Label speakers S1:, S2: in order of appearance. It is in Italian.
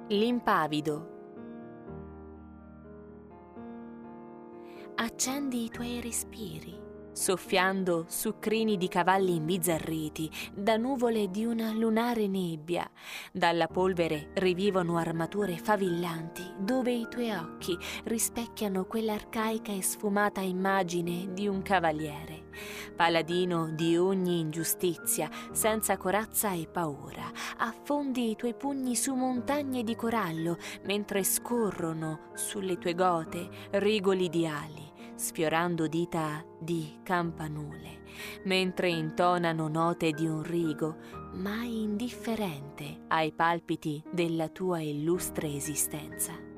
S1: L'impavido. Accendi i tuoi respiri, soffiando su crini di cavalli imbizzarriti, da nuvole di una lunare nebbia. Dalla polvere rivivono armature favillanti, dove i tuoi occhi rispecchiano quell'arcaica e sfumata immagine di un cavaliere, paladino di ogni ingiustizia, senza corazza e paura. Affondi i tuoi pugni su montagne di corallo, mentre scorrono sulle tue gote rigoli di ali, sfiorando dita di campanule, mentre intonano note di un rigo mai indifferente ai palpiti della tua illustre esistenza.